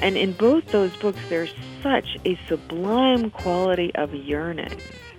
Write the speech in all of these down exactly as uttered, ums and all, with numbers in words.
And in both those books, there's such a sublime quality of yearning.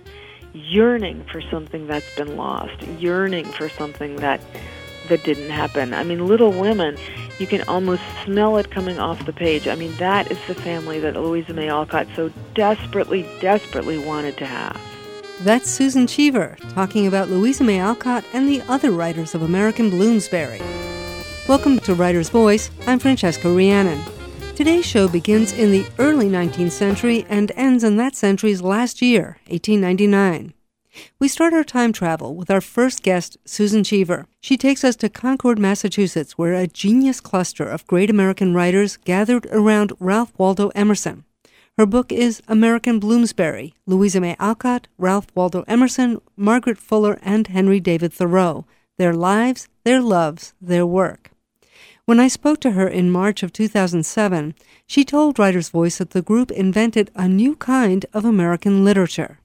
Yearning for something that's been lost. Yearning for something that that didn't happen. I mean, Little Women, you can almost smell it coming off the page. I mean, that is the family that Louisa May Alcott so desperately, desperately wanted to have. That's Susan Cheever talking about Louisa May Alcott and the other writers of American Bloomsbury. Welcome to Writer's Voice. I'm Francesca Rhiannon. Today's show begins in the early nineteenth century and ends in that century's last year, eighteen ninety-nine. We start our time travel with our first guest, Susan Cheever. She takes us to Concord, Massachusetts, where a genius cluster of great American writers gathered around Ralph Waldo Emerson. Her book is American Bloomsbury, Louisa May Alcott, Ralph Waldo Emerson, Margaret Fuller, and Henry David Thoreau. Their lives, their loves, their work. When I spoke to her in March of two thousand seven, she told Writer's Voice that the group invented a new kind of American literature.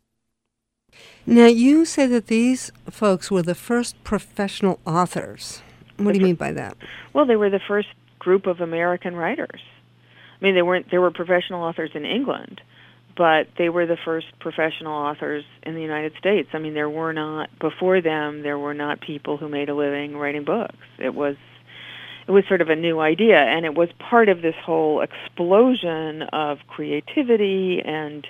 Now, you say that these folks were the first professional authors. What do you mean by that? Well, they were the first group of American writers. I mean, they weren't. There were professional authors in England, but they were the first professional authors in the United States. I mean, there were not, before them, there were not people who made a living writing books. It was, it was sort of a new idea, and it was part of this whole explosion of creativity and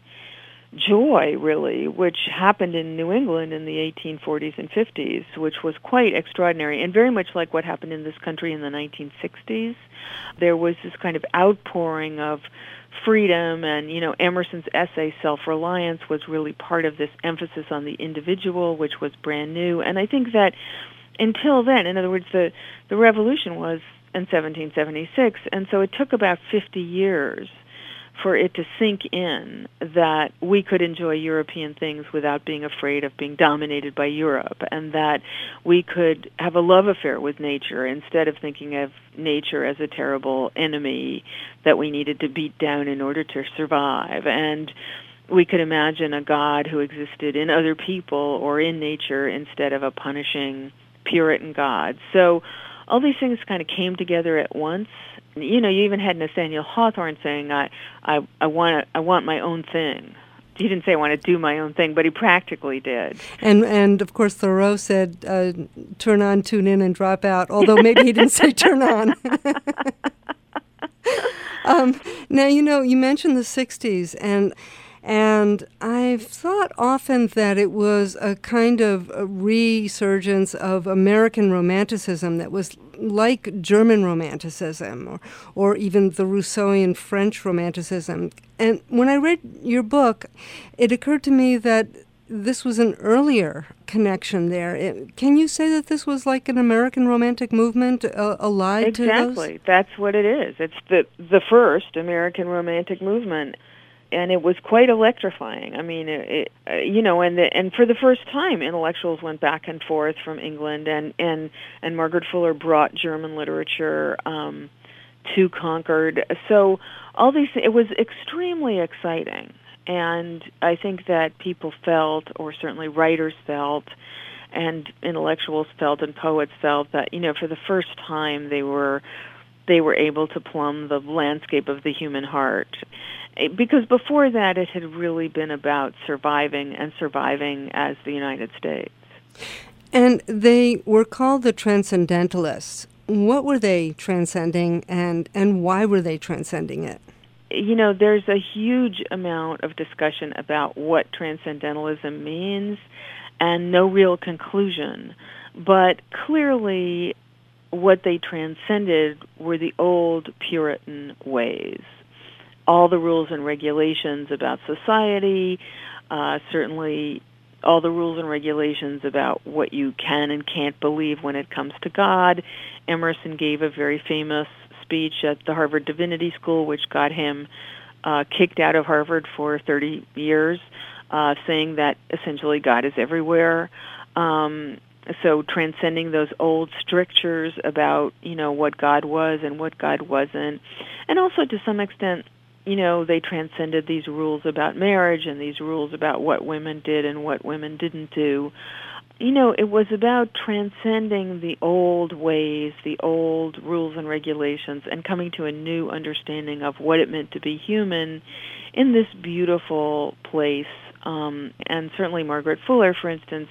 joy, really, which happened in New England in the eighteen forties and fifties, which was quite extraordinary, and very much like what happened in this country in the nineteen sixties. There was this kind of outpouring of freedom, and, you know, Emerson's essay, Self-Reliance, was really part of this emphasis on the individual, which was brand new. And I think that until then, in other words, the, the revolution was in seventeen seventy-six, and so it took about fifty years for it to sink in that we could enjoy European things without being afraid of being dominated by Europe, and that we could have a love affair with nature instead of thinking of nature as a terrible enemy that we needed to beat down in order to survive. And we could imagine a God who existed in other people or in nature instead of a punishing Puritan God. So all these things kind of came together at once. You know, you even had Nathaniel Hawthorne saying, I, I, I want I want my own thing. He didn't say I want to do my own thing, but he practically did. And, and of course, Thoreau said, uh, turn on, tune in, and drop out, although maybe he didn't say turn on. um, now, you know, you mentioned the sixties, and And I've thought often that it was a kind of a resurgence of American Romanticism that was like German Romanticism or, or even the Rousseauian French Romanticism. And when I read your book, it occurred to me that this was an earlier connection there. It, can you say that this was like an American Romantic movement uh, allied exactly. to those? Exactly. That's what it is. It's the the first American Romantic movement. And it was quite electrifying. I mean, it, it, uh, you know, and the, and for the first time, intellectuals went back and forth from England, and, and, and Margaret Fuller brought German literature um, to Concord. So all these, it was extremely exciting. And I think that people felt, or certainly writers felt, and intellectuals felt, and poets felt that, you know, for the first time they were they were able to plumb the landscape of the human heart. Because before that, it had really been about surviving and surviving as the United States. And they were called the Transcendentalists. What were they transcending, and, and why were they transcending it? You know, there's a huge amount of discussion about what Transcendentalism means and no real conclusion. But clearly, what they transcended were the old Puritan ways. All the rules and regulations about society, uh, certainly all the rules and regulations about what you can and can't believe when it comes to God. Emerson gave a very famous speech at the Harvard Divinity School, which got him uh, kicked out of Harvard for thirty years, uh, saying that essentially God is everywhere. Um, so transcending those old strictures about, you know, what God was and what God wasn't. And also to some extent, you know, they transcended these rules about marriage and these rules about what women did and what women didn't do. you know, it was about transcending the old ways, the old rules and regulations, and coming to a new understanding of what it meant to be human in this beautiful place. Um, and certainly Margaret Fuller, for instance,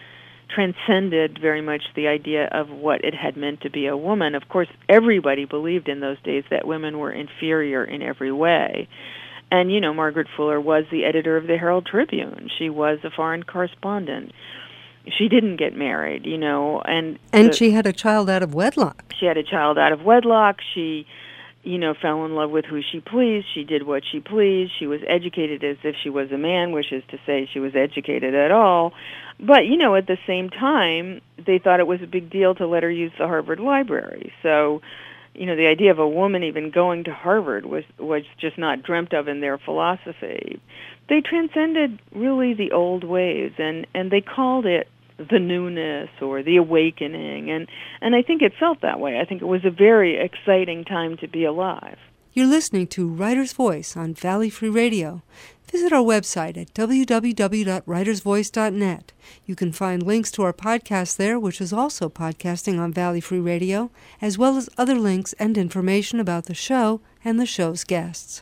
transcended very much the idea of what it had meant to be a woman. Of course, everybody believed in those days that women were inferior in every way. And, you know, Margaret Fuller was the editor of the Herald Tribune. She was a foreign correspondent. She didn't get married, you know, and... And the, she had a child out of wedlock. She had a child out of wedlock. She, you know, fell in love with who she pleased. She did what she pleased. She was educated as if she was a man, which is to say she was educated at all. But, you know, at the same time, they thought it was a big deal to let her use the Harvard Library. So, you know, the idea of a woman even going to Harvard was, was just not dreamt of in their philosophy. They transcended really the old ways, and, and they called it the newness or the awakening, and, and I think it felt that way. I think it was a very exciting time to be alive. You're listening to Writer's Voice on Valley Free Radio. Visit our website at w w w dot writers voice dot net. You can find links to our podcast there, which is also podcasting on Valley Free Radio, as well as other links and information about the show and the show's guests.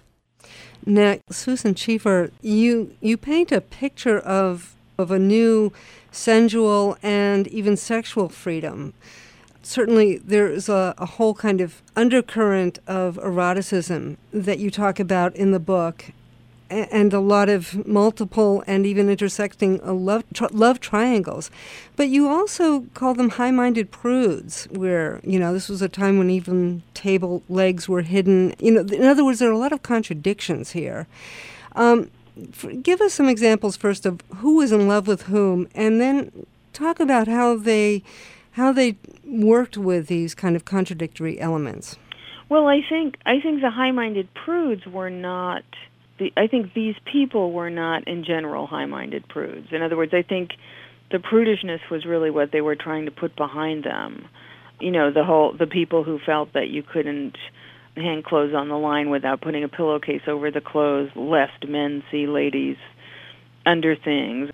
Now, Susan Cheever, you you paint a picture of of a new sensual and even sexual freedom. Certainly there is a, a whole kind of undercurrent of eroticism that you talk about in the book, and a lot of multiple and even intersecting love tri- love triangles. But you also call them high-minded prudes, where, you know, this was a time when even table legs were hidden. You know, in other words, there are a lot of contradictions here. Um, for, give us some examples first of who is in love with whom, and then talk about how they how they worked with these kind of contradictory elements. Well, I think I think the high-minded prudes were not. The, I think these people were not, in general, high-minded prudes. In other words, I think the prudishness was really what they were trying to put behind them. You know, the whole the people who felt that you couldn't hang clothes on the line without putting a pillowcase over the clothes, lest men see ladies under things.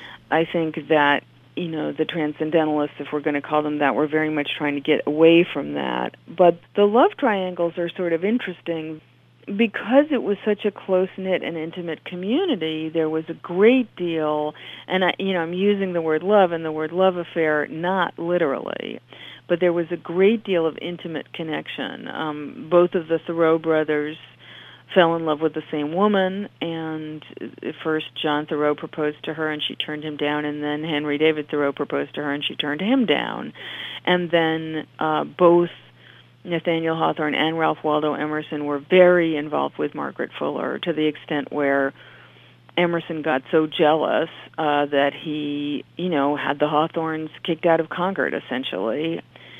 I think that, you know, the transcendentalists, if we're going to call them that, were very much trying to get away from that. But the love triangles are sort of interesting. Because it was such a close-knit and intimate community, there was a great deal, and I, you know, I'm using the word love and the word love affair not literally, but there was a great deal of intimate connection. Um, both of the Thoreau brothers fell in love with the same woman, and first John Thoreau proposed to her and she turned him down, and then Henry David Thoreau proposed to her and she turned him down. And then uh, both Nathaniel Hawthorne and Ralph Waldo Emerson were very involved with Margaret Fuller, to the extent where Emerson got so jealous uh, that he, you know, had the Hawthornes kicked out of Concord, essentially.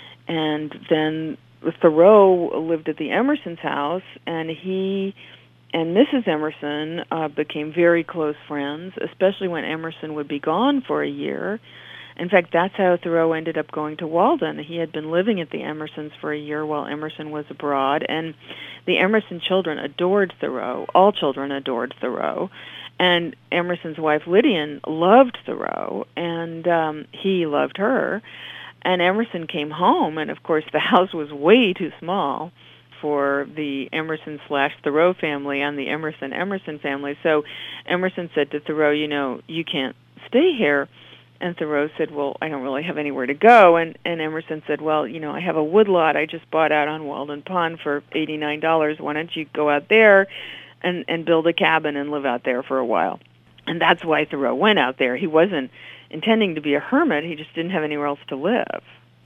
And then Thoreau lived at the Emerson's house, and he and Missus Emerson uh, became very close friends, especially when Emerson would be gone for a year. In fact, that's how Thoreau ended up going to Walden. He had been living at the Emersons for a year while Emerson was abroad, and the Emerson children adored Thoreau. All children adored Thoreau. And Emerson's wife, Lydian, loved Thoreau, and um, he loved her. And Emerson came home, and of course the house was way too small for the Emerson slash Thoreau family and the Emerson-Emerson family. So Emerson said to Thoreau, you know, you can't stay here. And Thoreau said, well, I don't really have anywhere to go. And, and Emerson said, well, you know, I have a woodlot I just bought out on Walden Pond for eighty-nine dollars. Why don't you go out there and, and build a cabin and live out there for a while? And that's why Thoreau went out there. He wasn't intending to be a hermit. He just didn't have anywhere else to live.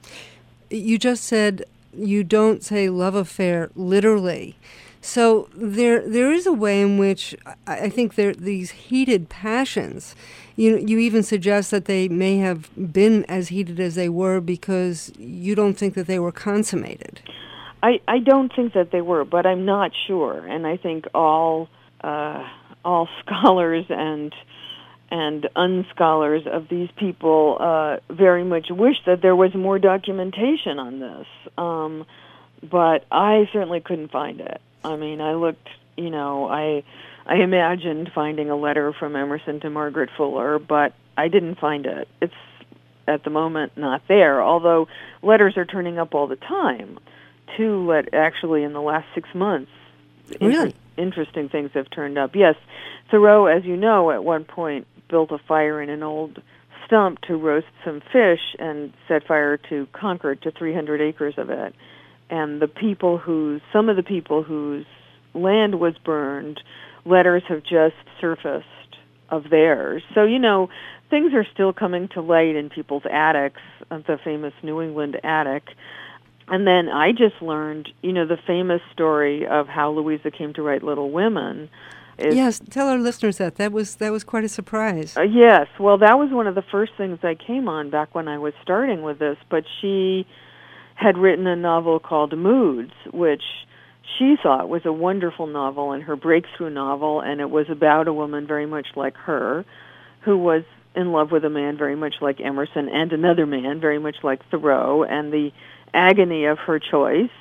You just said you don't say love affair literally. So there, there is a way in which I think there these heated passions. You, you even suggest that they may have been as heated as they were because you don't think that they were consummated. I, I don't think that they were, but I'm not sure. And I think all uh, all scholars and and unscholars of these people uh, very much wish that there was more documentation on this. Um, but I certainly couldn't find it. I mean, I looked, you know, I I imagined finding a letter from Emerson to Margaret Fuller, but I didn't find it. It's at the moment not there, although letters are turning up all the time. Two, let, actually, in the last six months, really? inter- interesting things have turned up. Yes, Thoreau, as you know, at one point built a fire in an old stump to roast some fish and set fire to Concord, to three hundred acres of it. And the people whose, some of the people whose land was burned, letters have just surfaced of theirs. So, you know, things are still coming to light in people's attics, the famous New England attic. And then I just learned, you know, the famous story of how Louisa came to write Little Women. Is, yes, tell our listeners that. That was that was quite a surprise. Uh, yes, well, that was one of the first things I came on back when I was starting with this. But she had written a novel called Moods, which she thought was a wonderful novel and her breakthrough novel, and it was about a woman very much like her who was in love with a man very much like Emerson and another man very much like Thoreau, and the agony of her choice.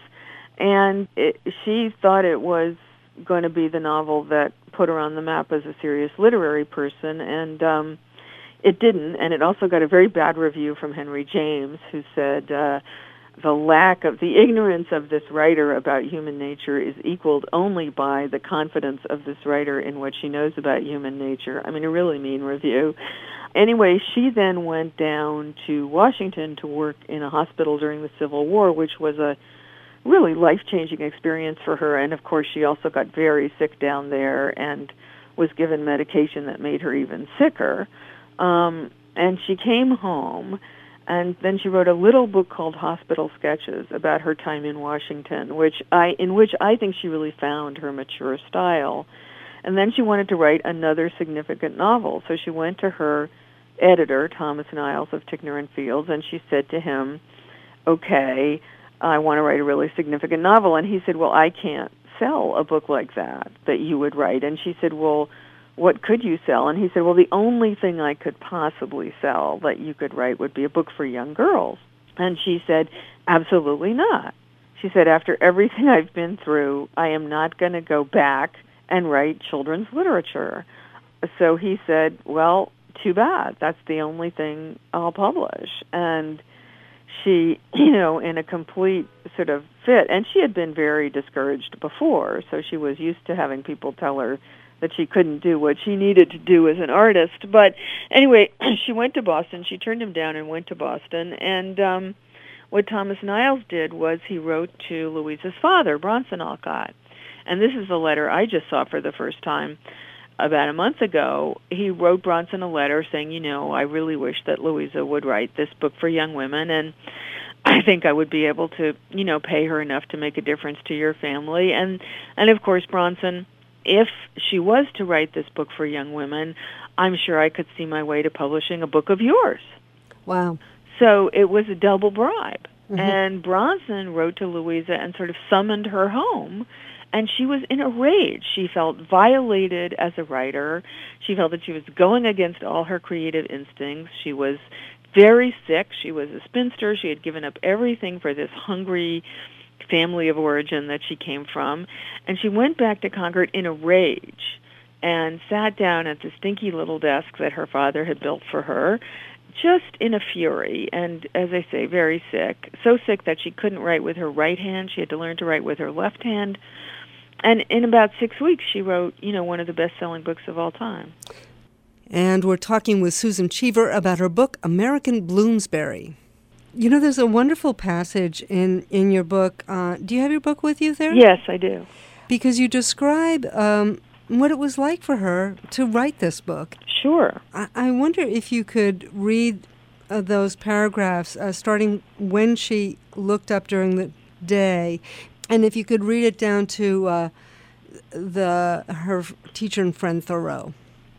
And it, she thought it was going to be the novel that put her on the map as a serious literary person, and um, it didn't. And it also got a very bad review from Henry James, who said uh, the lack of, the ignorance of this writer about human nature is equaled only by the confidence of this writer in what she knows about human nature. I mean, a really mean review. Anyway, she then went down to Washington to work in a hospital during the Civil War, which was a really life-changing experience for her. And, of course, she also got very sick down there and was given medication that made her even sicker. Um, and she came home, and then she wrote a little book called Hospital Sketches about her time in Washington, which I, in which I think she really found her mature style. And then she wanted to write another significant novel. So she went to her editor, Thomas Niles of Ticknor and Fields, and she said to him, okay, I want to write a really significant novel. And he said, well, I can't sell a book like that, that you would write. And she said, well, what could you sell? And he said, well, the only thing I could possibly sell that you could write would be a book for young girls. And she said, absolutely not. She said, after everything I've been through, I am not going to go back and write children's literature. So he said, well, too bad. That's the only thing I'll publish. And she, you know, in a complete sort of fit, and she had been very discouraged before, so she was used to having people tell her that she couldn't do what she needed to do as an artist. But anyway, she went to Boston. She turned him down and went to Boston. And um, what Thomas Niles did was he wrote to Louisa's father, Bronson Alcott. And this is a letter I just saw for the first time about a month ago. He wrote Bronson a letter saying, you know, I really wish that Louisa would write this book for young women, and I think I would be able to, you know, pay her enough to make a difference to your family. And, and of course, Bronson, if she was to write this book for young women, I'm sure I could see my way to publishing a book of yours. Wow. So it was a double bribe. Mm-hmm. And Bronson wrote to Louisa and sort of summoned her home. And she was in a rage. She felt violated as a writer. She felt that she was going against all her creative instincts. She was very sick. She was a spinster. She had given up everything for this hungry family of origin that she came from. And she went back to Concord in a rage and sat down at the stinky little desk that her father had built for her, just in a fury, and, as I say, very sick. So sick that she couldn't write with her right hand. She had to learn to write with her left hand. And in about six weeks, she wrote, you know, one of the best-selling books of all time. And we're talking with Susan Cheever about her book, American Bloomsbury. You know, there's a wonderful passage in, in your book. Uh, do you have your book with you there? Yes, I do. Because you describe um, what it was like for her to write this book. Sure. I, I wonder if you could read uh, those paragraphs, uh, starting when she looked up during the day, and if you could read it down to uh, the her teacher and friend Thoreau.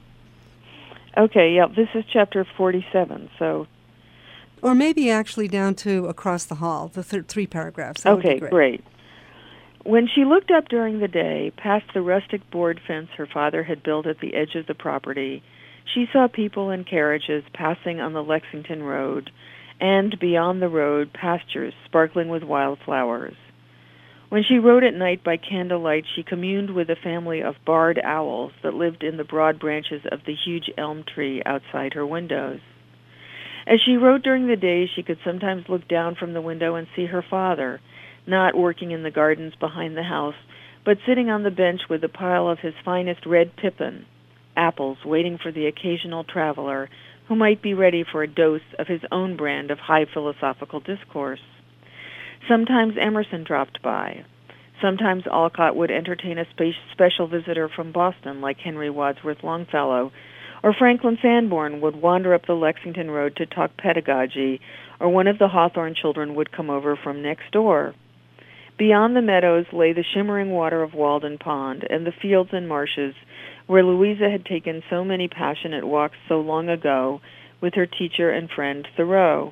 Okay, yeah, this is chapter forty-seven, so... Or maybe actually down to across the hall, the th- three paragraphs. That okay, would be great. great. When she looked up during the day, past the rustic board fence her father had built at the edge of the property, she saw people and carriages passing on the Lexington Road, and beyond the road, pastures sparkling with wildflowers. When she rode at night by candlelight, she communed with a family of barred owls that lived in the broad branches of the huge elm tree outside her windows. As she wrote during the day, she could sometimes look down from the window and see her father, not working in the gardens behind the house, but sitting on the bench with a pile of his finest red pippin, apples, waiting for the occasional traveler who might be ready for a dose of his own brand of high philosophical discourse. Sometimes Emerson dropped by. Sometimes Alcott would entertain a spe- special visitor from Boston, like Henry Wadsworth Longfellow, or Franklin Sanborn would wander up the Lexington Road to talk pedagogy, or one of the Hawthorne children would come over from next door. Beyond the meadows lay the shimmering water of Walden Pond and the fields and marshes where Louisa had taken so many passionate walks so long ago with her teacher and friend Thoreau.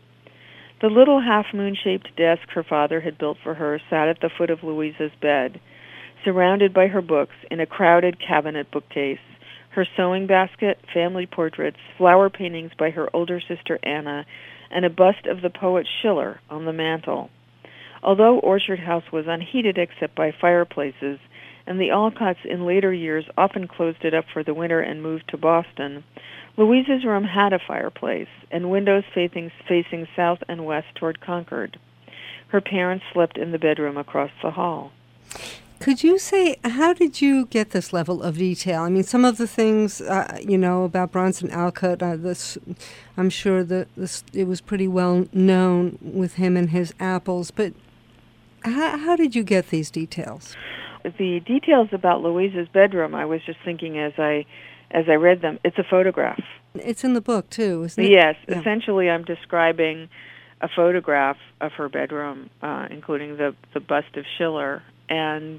The little half-moon-shaped desk her father had built for her sat at the foot of Louisa's bed, surrounded by her books in a crowded cabinet bookcase, her sewing basket, family portraits, flower paintings by her older sister Anna, and a bust of the poet Schiller on the mantel. Although Orchard House was unheated except by fireplaces, and the Alcotts in later years often closed it up for the winter and moved to Boston, Louisa's room had a fireplace and windows facing, facing south and west toward Concord. Her parents slept in the bedroom across the hall. Could you say, how did you get this level of detail? I mean, some of the things, uh, you know, about Bronson Alcott, uh, this, I'm sure that this, it was pretty well known with him and his apples, but how, how did you get these details? The details about Louisa's bedroom, I was just thinking as I as I read them, it's a photograph. It's in the book, too, isn't it? Yes. Yeah. Essentially, I'm describing a photograph of her bedroom, uh, including the, the bust of Schiller. And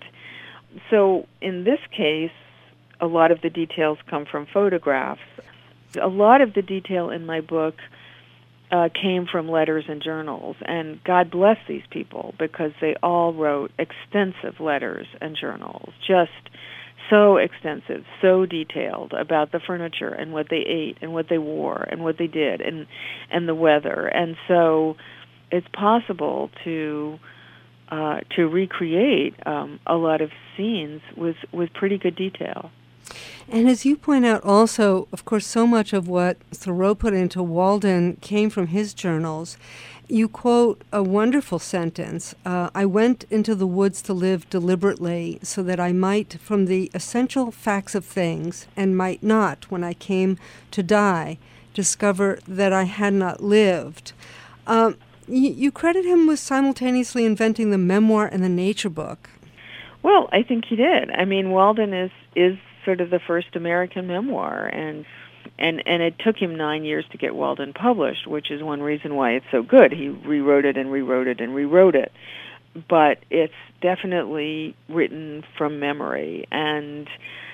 so in this case, a lot of the details come from photographs. A lot of the detail in my book uh, came from letters and journals, and God bless these people because they all wrote extensive letters and journals, just so extensive, so detailed about the furniture and what they ate and what they wore and what they did and and the weather. And so it's possible to uh, to recreate um, a lot of scenes with, with pretty good detail. And as you point out also, of course, so much of what Thoreau put into Walden came from his journals. You quote a wonderful sentence, uh, I went into the woods to live deliberately so that I might from the essential facts of things, and might not, when I came to die, discover that I had not lived. Um, you, you credit him with simultaneously inventing the memoir and the nature book. Well, I think he did. I mean, Walden is, is sort of the first American memoir, and And and it took him nine years to get Walden published, which is one reason why it's so good. He rewrote it and rewrote it and rewrote it. But it's definitely written from memory. And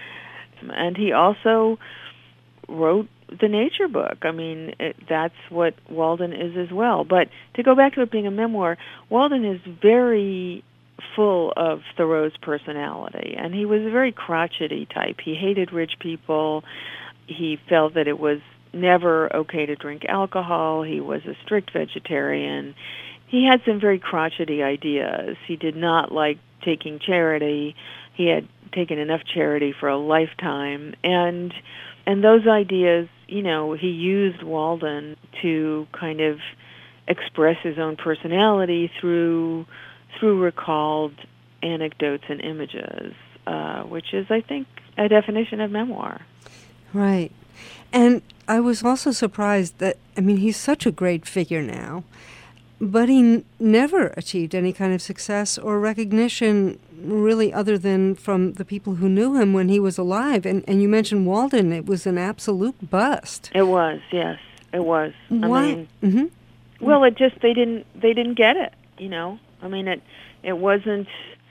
and he also wrote the nature book. I mean, it, that's what Walden is as well. But to go back to it being a memoir, Walden is very full of Thoreau's personality. And he was a very crotchety type. He hated rich people. He felt that it was never okay to drink alcohol. He was a strict vegetarian. He had some very crotchety ideas. He did not like taking charity. He had taken enough charity for a lifetime. And and those ideas, you know, he used Walden to kind of express his own personality through through recalled anecdotes and images, uh, which is, I think, a definition of memoir. Right. And I was also surprised that, I mean, he's such a great figure now, but he n- never achieved any kind of success or recognition really other than from the people who knew him when he was alive. And, and you mentioned Walden. It was an absolute bust. It was, yes. It was. Why? I mean, mm-hmm. Well, it just, they didn't, they didn't get it, you know. I mean, it, it wasn't,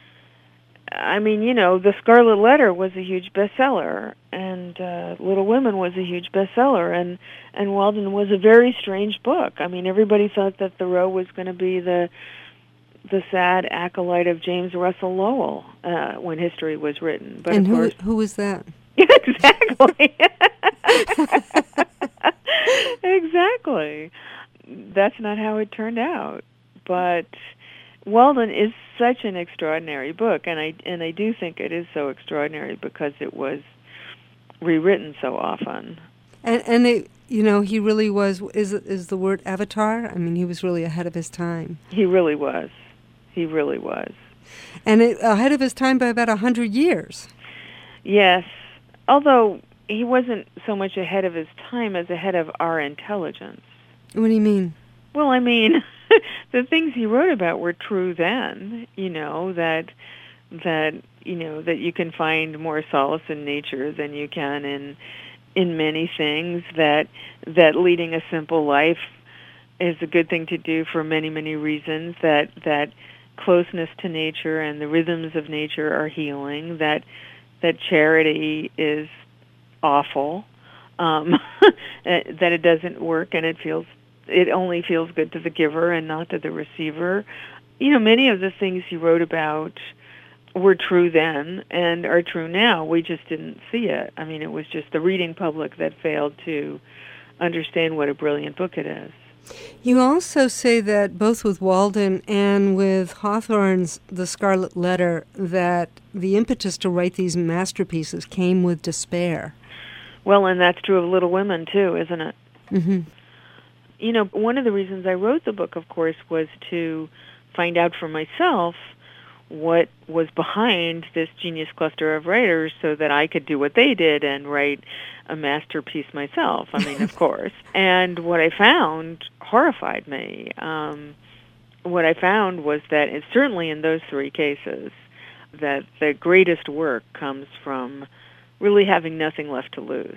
I mean, you know, The Scarlet Letter was a huge bestseller, and uh, Little Women was a huge bestseller, and, and Walden was a very strange book. I mean, everybody thought that Thoreau was going to be the the sad acolyte of James Russell Lowell uh, when history was written. But and of who course, who was that? Exactly. Exactly. That's not how it turned out. But Walden is such an extraordinary book, and I and I do think it is so extraordinary because it was rewritten so often. And and it, You know, he really was, is is the word avatar? I mean, he was really ahead of his time. He really was. He really was. And it, ahead of his time by about a hundred years. Yes, although he wasn't so much ahead of his time as ahead of our intelligence. What do you mean? Well, I mean, the things he wrote about were true then, you know, that, that you know, that you can find more solace in nature than you can in in many things, that that leading a simple life is a good thing to do for many, many reasons, that that closeness to nature and the rhythms of nature are healing, that that charity is awful, um, that it doesn't work and it feels it only feels good to the giver and not to the receiver. You know, many of the things he wrote about were true then and are true now. We just didn't see it. I mean, it was just the reading public that failed to understand what a brilliant book it is. You also say that both with Walden and with Hawthorne's The Scarlet Letter, that the impetus to write these masterpieces came with despair. Well, and that's true of Little Women, too, isn't it? Mm-hmm. You know, one of the reasons I wrote the book, of course, was to find out for myself what was behind this genius cluster of writers so that I could do what they did and write a masterpiece myself, I mean, of course. And what I found horrified me. Um, what I found was that, it's certainly in those three cases, that the greatest work comes from really having nothing left to lose.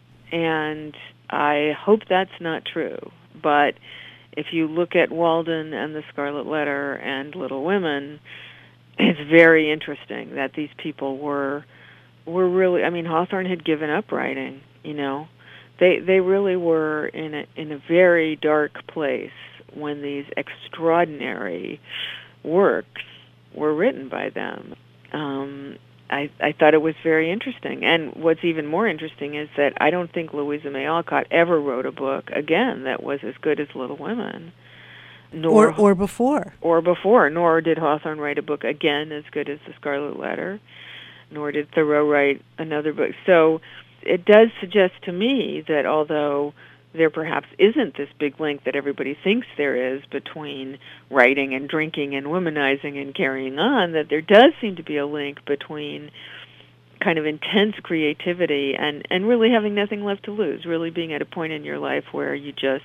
And I hope that's not true. But if you look at Walden and The Scarlet Letter and Little Women, it's very interesting that these people were were really, I mean, Hawthorne had given up writing, you know. They they really were in a in a very dark place when these extraordinary works were written by them. Um, I, I thought it was very interesting. And what's even more interesting is that I don't think Louisa May Alcott ever wrote a book, again, that was as good as Little Women. Nor, or or before. Or before. Nor did Hawthorne write a book, again, as good as The Scarlet Letter. Nor did Thoreau write another book. So it does suggest to me that although there perhaps isn't this big link that everybody thinks there is between writing and drinking and womanizing and carrying on, that there does seem to be a link between kind of intense creativity and, and really having nothing left to lose, really being at a point in your life where you just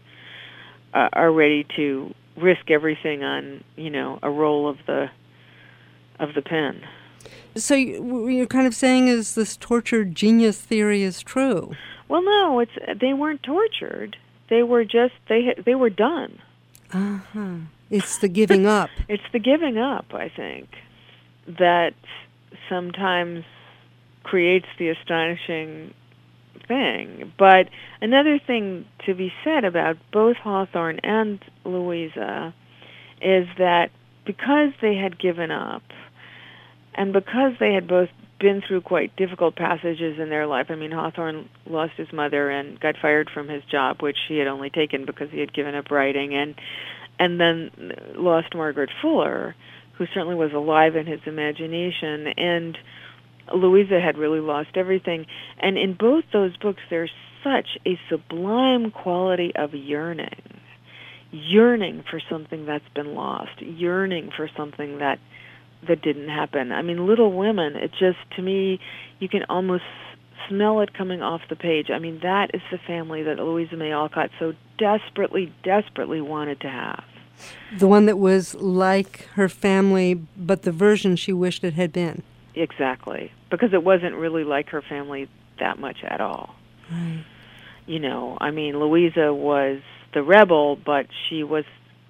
uh, are ready to risk everything on, you know, a roll of the of the pen. So you, what you're kind of saying is this tortured genius theory is true. Well, no, it's they weren't tortured. They were just they they were done. Uh-huh. It's the giving up. It's the giving up, I think, that sometimes creates the astonishing thing. But another thing to be said about both Hawthorne and Louisa is that because they had given up, and because they had both been through quite difficult passages in their life. I mean, Hawthorne lost his mother and got fired from his job, which he had only taken because he had given up writing, and and then lost Margaret Fuller, who certainly was alive in his imagination, and Louisa had really lost everything. And in both those books, there's such a sublime quality of yearning, yearning for something that's been lost, yearning for something that that didn't happen. I mean, Little Women, it just, to me, you can almost smell it coming off the page. I mean, that is the family that Louisa May Alcott so desperately, desperately wanted to have. The one that was like her family, but the version she wished it had been. Exactly. Because it wasn't really like her family that much at all. Right. You know, I mean, Louisa was the rebel, but she was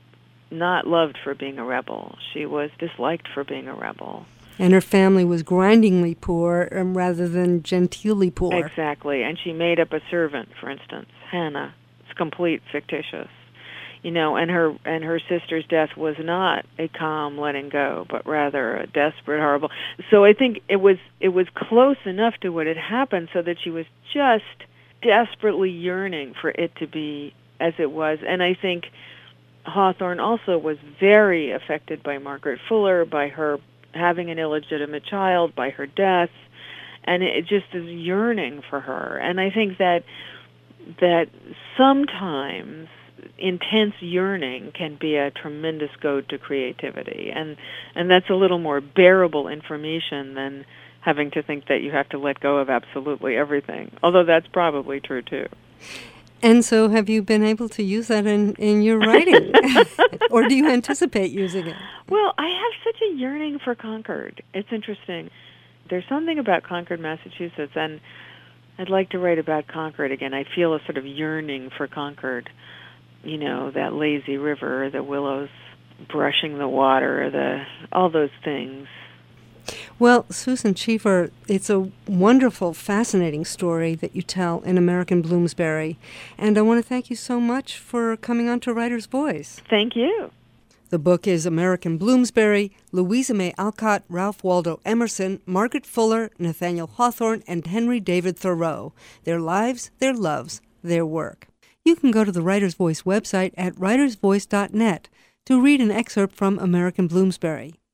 not loved for being a rebel. She was disliked for being a rebel. And her family was grindingly poor um, rather than genteelly poor. Exactly. And she made up a servant, for instance, Hannah. It's complete fictitious. You know, and her and her sister's death was not a calm letting go, but rather a desperate, horrible. So I think it was it was close enough to what had happened so that she was just desperately yearning for it to be as it was. And I think Hawthorne also was very affected by Margaret Fuller, by her having an illegitimate child, by her death, and it just is yearning for her. And I think that that sometimes intense yearning can be a tremendous goad to creativity, and and that's a little more bearable information than having to think that you have to let go of absolutely everything, although that's probably true too. And so have you been able to use that in, in your writing? Or do you anticipate using it? Well, I have such a yearning for Concord. It's interesting. There's something about Concord, Massachusetts, and I'd like to write about Concord again. I feel a sort of yearning for Concord. You know, that lazy river, the willows brushing the water, the all those things. Well, Susan Cheever, it's a wonderful, fascinating story that you tell in American Bloomsbury. And I want to thank you so much for coming on to Writer's Voice. Thank you. The book is American Bloomsbury, Louisa May Alcott, Ralph Waldo Emerson, Margaret Fuller, Nathaniel Hawthorne, and Henry David Thoreau. Their lives, their loves, their work. You can go to the Writer's Voice website at writers voice dot net to read an excerpt from American Bloomsbury.